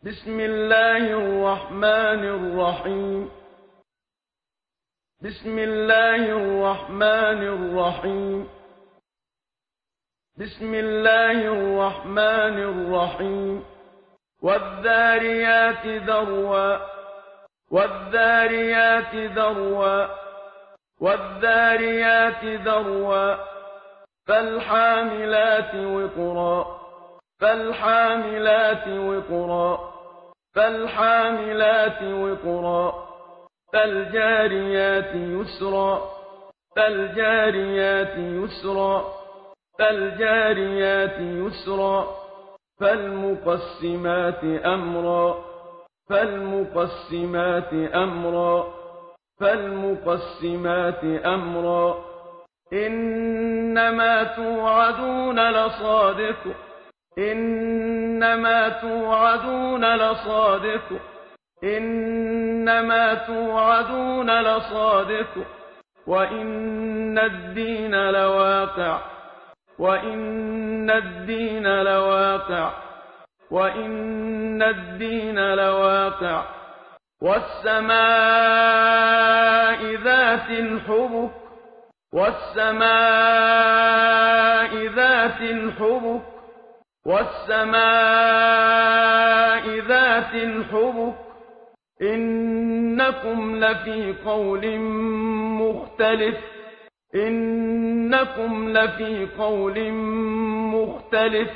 بسم الله الرحمن الرحيم بسم الله الرحمن الرحيم بسم الله الرحمن الرحيم والذاريات ذروا والذاريات ذروا والذاريات ذروا فالحاملات وقرا فالحاملات وقرا فالحاملات وقرا فالجاريات يسرا فالجاريات يسرا فالجاريات يسرا فالمقسمات أمرا فالمقسمات أمرا فالمقسمات أمرا إنما توعدون لصادق إنما توعدون لصادق إنما توعدون لصادق وإن الدين لواقع وإن الدين لواقع وإن الدين لواقع والسماء ذات الحبك والسماء ذات الحبك والسماء ذات الحبك إنكم لفي قول مختلف إنكم لفي قول مختلف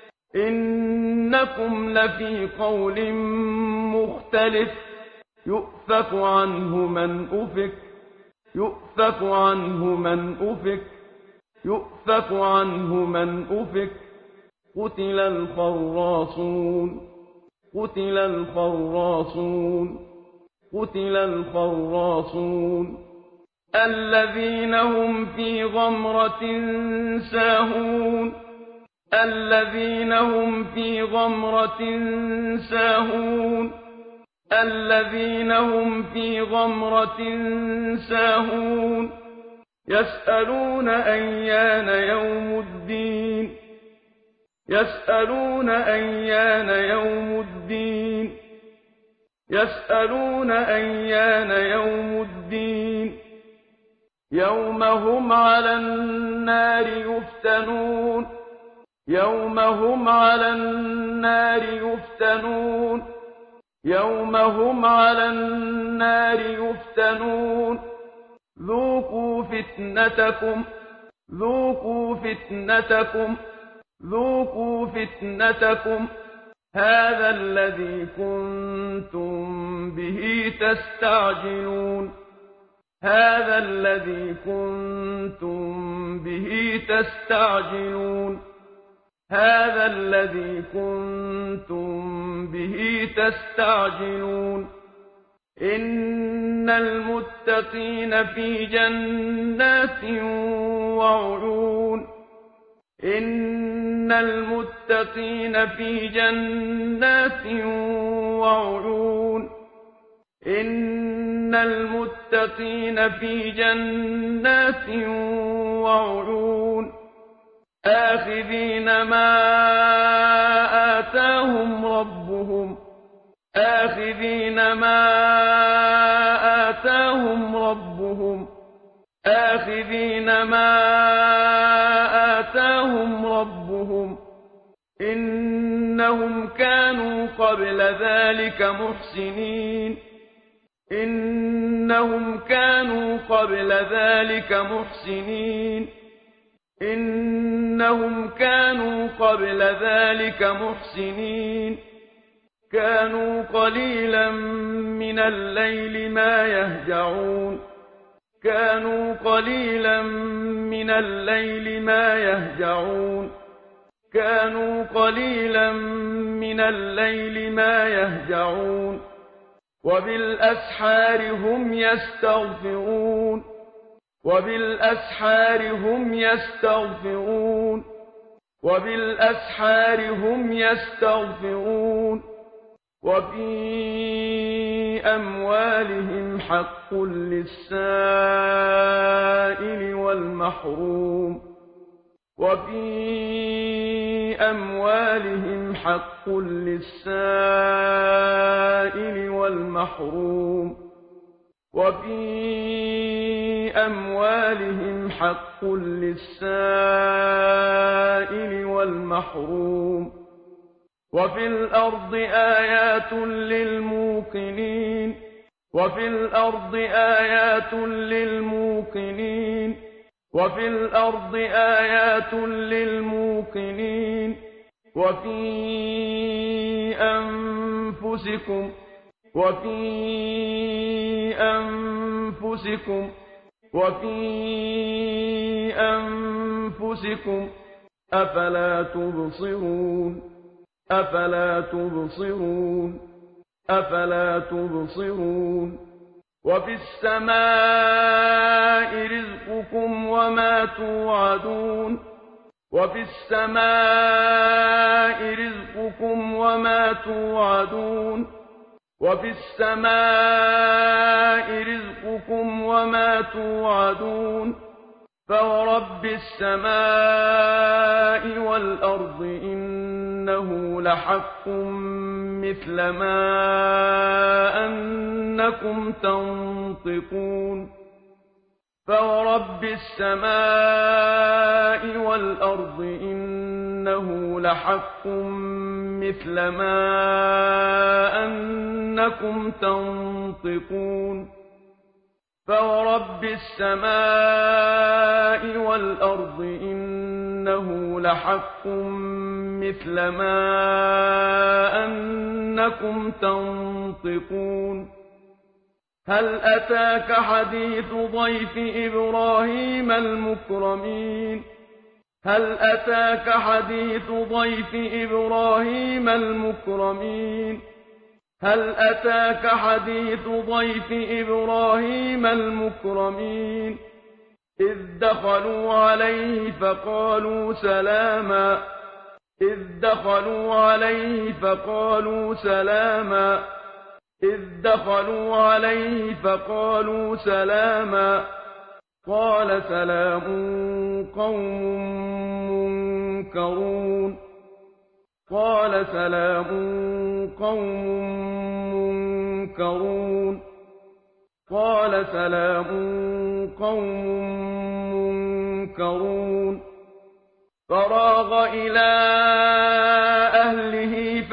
إنكم لفي قول مختلف يؤفك عنه من أفك يؤفك عنه من أفك يؤفك عنه من أفك قتل الخراصون قتل الخراصون قتل الخراصون الذين هم في غمرة ساهون الذين هم في غمرة ساهون الذين هم في غمرة ساهون يسألون أيان يوم الدين يسألون أيان يوم الدين يسألون أيان يوم الدين يوم هم على النار يفتنون يوم هم على النار يفتنون يوم هم على النار يفتنون ذوقوا فتنتكم ذوقوا فتنتكم ذوقوا فتنتكم هذا الذي كنتم به تستعجلون هذا الذي كنتم به تستعجلون هذا الذي كنتم به تستعجلون إن المتقين في جنات وعيون إن المتقين في جنات وعيون إن المتقين في جنات وعيون آخذين ما آتاهم ربهم آخذين ما آتاهم ربهم آخذين ما آتاهم ربهم إنهم كانوا قبل ذلك محسنين إنهم كانوا قبل ذلك محسنين إنهم كانوا قبل ذلك محسنين كانوا قليلا من الليل ما يهجعون كانوا قليلا من الليل ما يهجعون كانوا قليلا من الليل ما يهجعون وبالأسحار هم يستغفرون وبالأسحار هم يستغفرون وبالأسحار هم يستغفرون وفي أموالهم حق للسائل والمحروم وفي أموالهم حق للسائل والمحروم وفي أموالهم حق للسائل والمحروم وفي الأرض آيات للموقنين وفي الأرض آيات للموقنين وفي الأرض آيات للموقنين وفي أنفسكم أفلا تبصرون وفي السماء رزقكم وما توعدون وفي السماء رزقكم وما توعدون وفي السماء رزقكم وما توعدون فورب السماء والأرض إنه لحق مثل ما أنكم تنطقون فورب السماء والأرض إنه لحق مثل ما أنكم تنطقون فورب السماء والأرض إنه لحق مثل ما أنكم تنطقون هل أتاك حديث ضيف إبراهيم المكرمين هل أتاك حديث ضيف إبراهيم المكرمين هل أتاك حديث ضيف إبراهيم المكرمين إذ دخلوا عليه فقالوا سلاما إذ دخلوا عليه فقالوا سلاما قال سلام قوم منكرون فراغ إلى أهله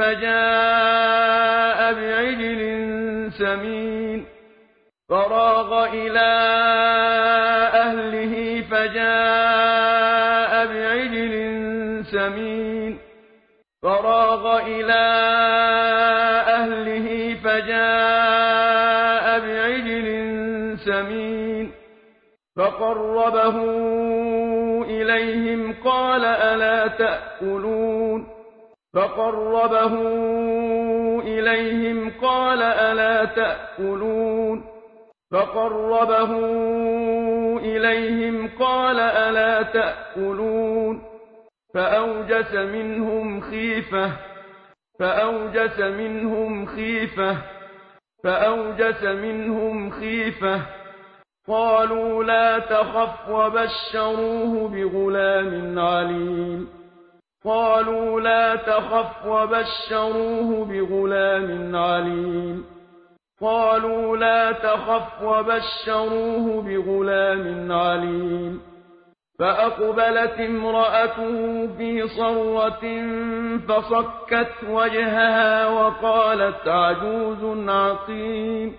فجاء بعجل سمين فقربه إليهم قال ألا تأكلون فأوجس منهم خيفة قالوا لا تخف وبشروه بغلام عليم فأقبلت امرأته في صرة فصكت وجهها وقالت عجوز عقيم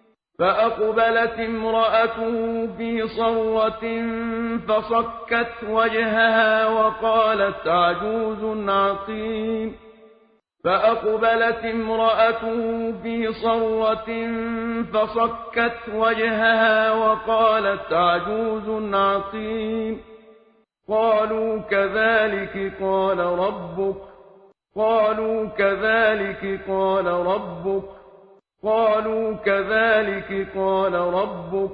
قالوا كذلك قال ربك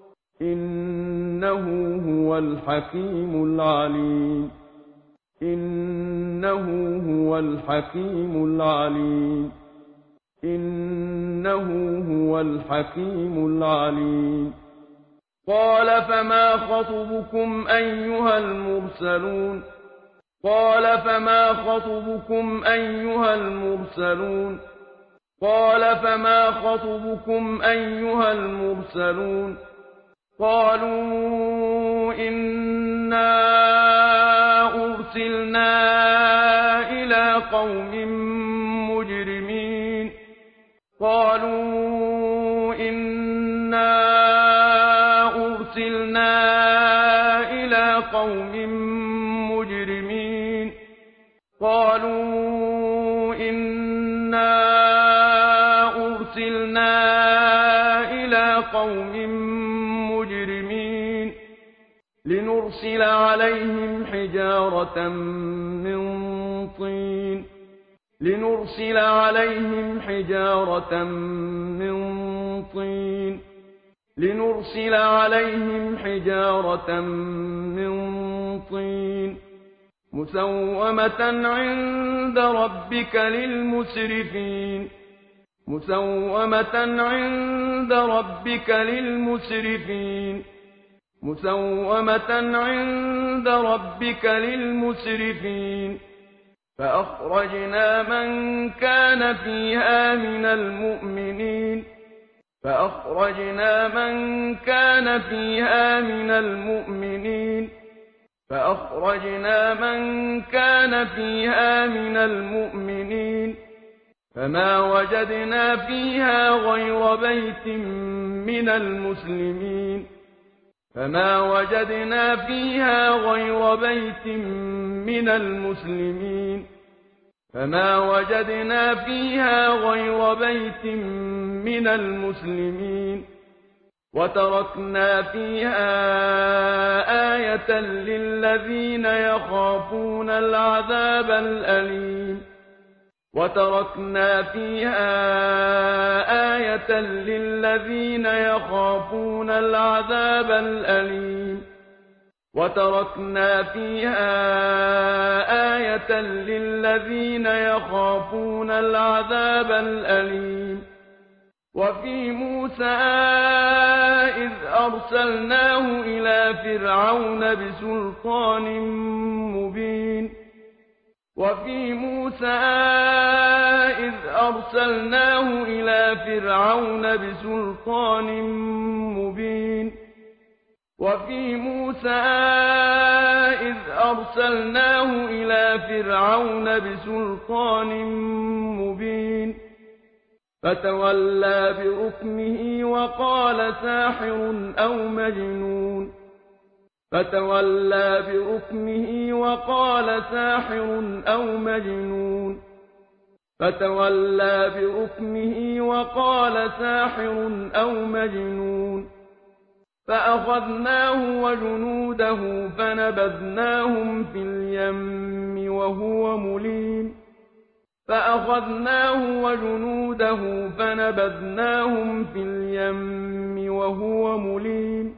إنه هو الحكيم العليم قال فما خطبكم أيها المرسلون قال فما خطبكم أيها المرسلون قالوا إنا أرسلنا إلى قوم مجرمين قالوا إنا أرسلنا إلى قوم مجرمين قالوا إنا أرسلنا إلى قوم مجرمين لنرسل عليهم حجارة من طين لنرسل عليهم حجارة من طين لنرسل عليهم حجارة من طين مسومة عند ربك للمسرفين مسومة عند ربك للمسرفين مسومة عند ربك للمسرفين فأخرجنا من كان فيها من المؤمنين فأخرجنا من كان فيها من المؤمنين فأخرجنا من كان فيها من المؤمنين فما وجدنا فيها غير بيت من المسلمين فما وجدنا فيها غير بيت من المسلمين فما وجدنا فيها غير بيت من المسلمين وتركنا فيها آية للذين يخافون العذاب الأليم وتركنا فيها آية للذين يخافون العذاب الأليم وتركنا فيها آية للذين يخافون العذاب الأليم وفي موسى إذ أرسلناه إلى فرعون بسلطان مبين وفي موسى إذ أرسلناه إلى فرعون بسلطان مبين وفي موسى إذ أرسلناه إلى فرعون بسلطان مبين فتولى بركنه وقال ساحر أو مجنون فتولى بركنه وقال ساحر أو مجنون فتولى بركنه وقال ساحر أو مجنون فأخذناه وجنوده فنبذناهم في اليم وهو مليم فأخذناه وجنوده فنبذناهم في اليم وهو مليم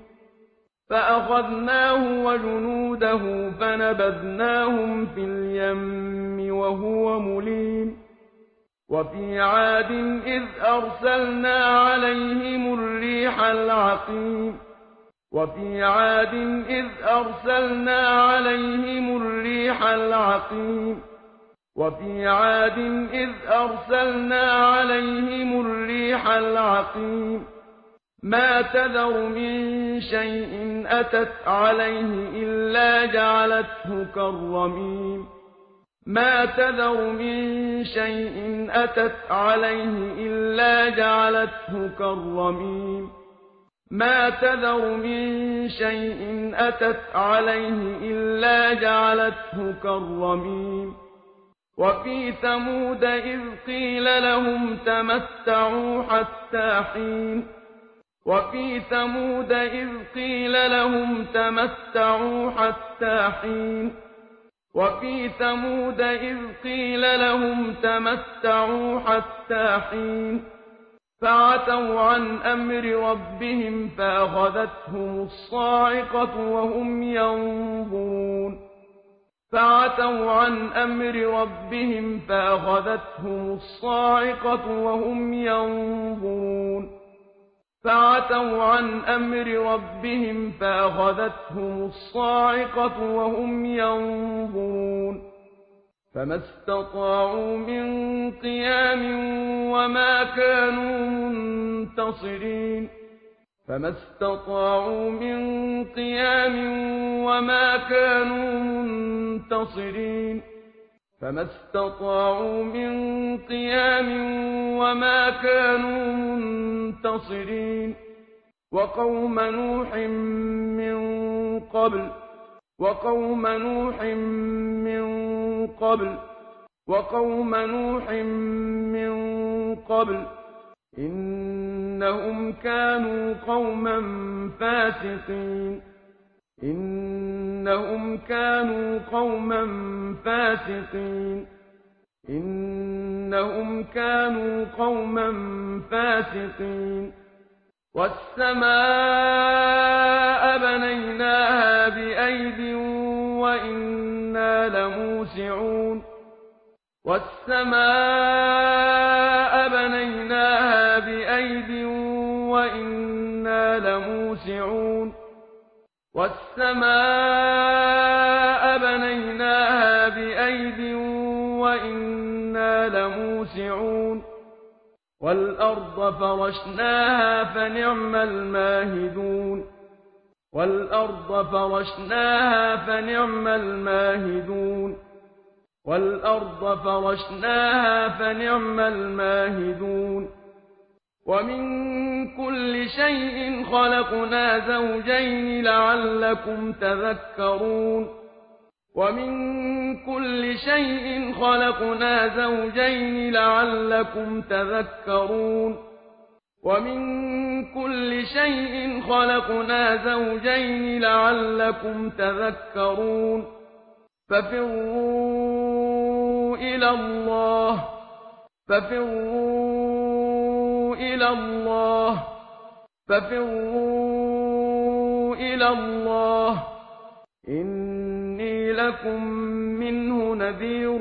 فأخذناه وجنوده فنبذناهم في اليم وهو مليم وفي عاد إذ أرسلنا عليهم الريح العقيم وفي عاد إذ أرسلنا عليهم الريح العقيم وفي عاد إذ أرسلنا عليهم الريح العقيم ما تذر من شيء أتت عليه إلا جعلته كالرميم ما تذر من شيء أتت عليه إلا جعلته كالرميم ما تذر من شيء أتت عليه إلا جعلته كالرميم وفي ثمود إذ قيل لهم تمتعوا حتى حين وفي ثمود إذ قيل لهم تمتعوا حتى حين وفي ثمود إذ قيل لهم تمتعوا حتى حين فعتوا عن أمر ربهم فأخذتهم الصاعقة وهم ينظرون فعتوا عن أمر ربهم فأخذتهم الصاعقة وهم ينظرون فعتوا عن أمر ربهم فأخذتهم الصاعقة وهم ينظرون فما استطاعوا من قيام وما كانوا منتصرين فما استطاعوا من قيام وما كانوا منتصرين فما استطاعوا من قيام وما كانوا منتصرين وقوم نوح من قبل إنهم كانوا قوما فاسقين والسماء بنيناها بأيد وإنا لموسعون والأرض فرشناها فنعم الماهدون ومن كل شيء خلقنا زوجين لعلكم تذكرون ففروا إلى الله إني لكم منه نذير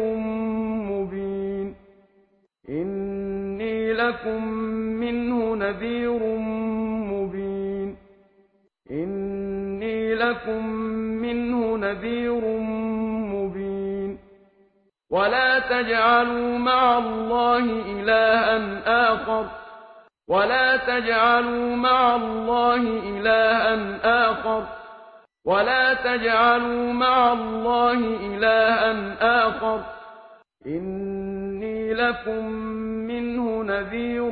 مبين ولا تجعلوا مع الله إلها آخر إني لكم منه نذير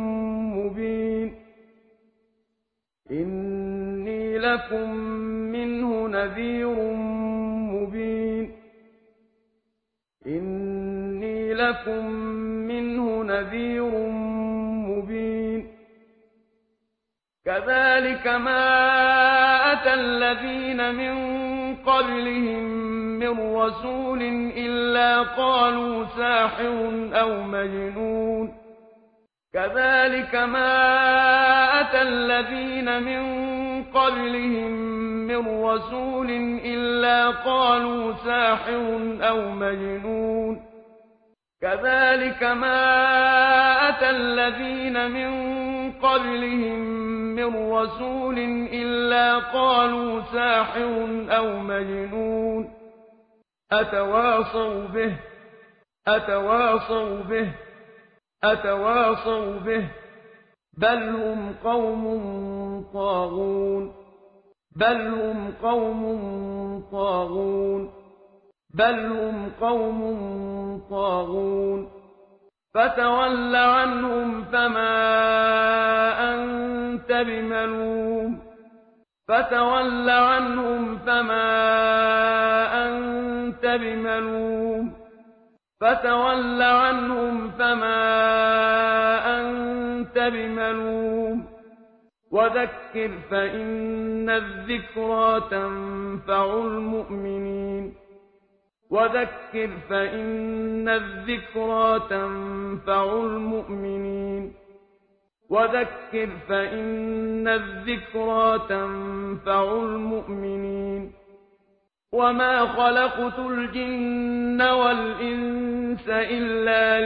مبين كذلك ما أتى الذين من قبلهم من رسول إلا قالوا ساحر أو مجنون كذلك ما أتى الذين من قبلهم من رسول إلا قالوا ساحر أو مجنون أتواصوا به بل هم قوم طاغون فتول عنهم فما أنت بملوم وذكر فإن الذكرى تنفع المؤمنين وما خلقت الجن والإنس إلا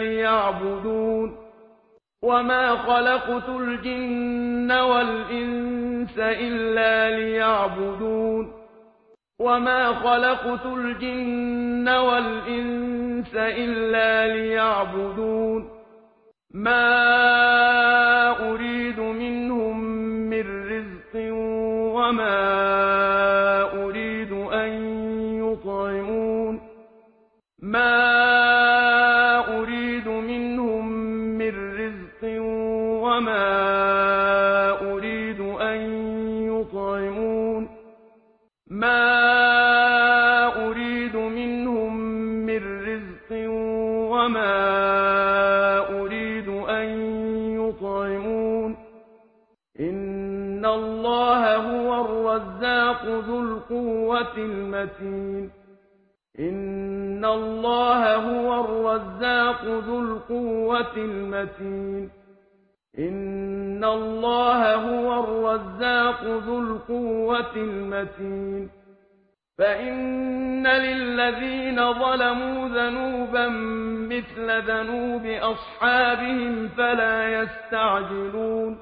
ليعبدون ما أريد منهم من رزق وما أريد أن يطعمون ما أريد منهم من رزق وما أريد أن يطعمون ما أريد منهم من رزق وما أريد أن يطعمون إن الله هو الرزاق ذو القوة المتين إن الله هو الرزاق ذو القوة المتين إن الله هو الرزاق ذو القوة المتين فإن للذين ظلموا ذنوبا مثل ذنوب أصحابهم فلا يستعجلون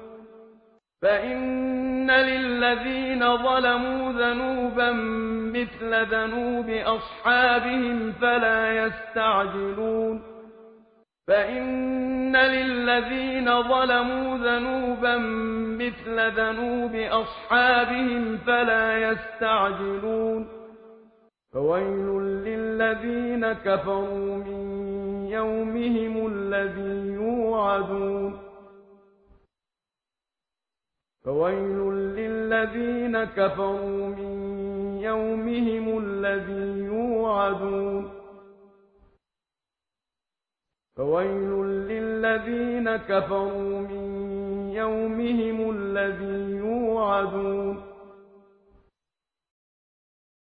فإن للذين ظلموا ذنوبا مثل ذنوب أصحابهم فلا يستعجلون فإن للذين ظلموا ذنوبا مثل ذنوب أصحابهم فلا يستعجلون فويل للذين كفروا من يومهم الذي يوعدون فويل للذين كفروا من يومهم الذي يوعدون فويل للذين كفروا من يومهم الذي يوعدون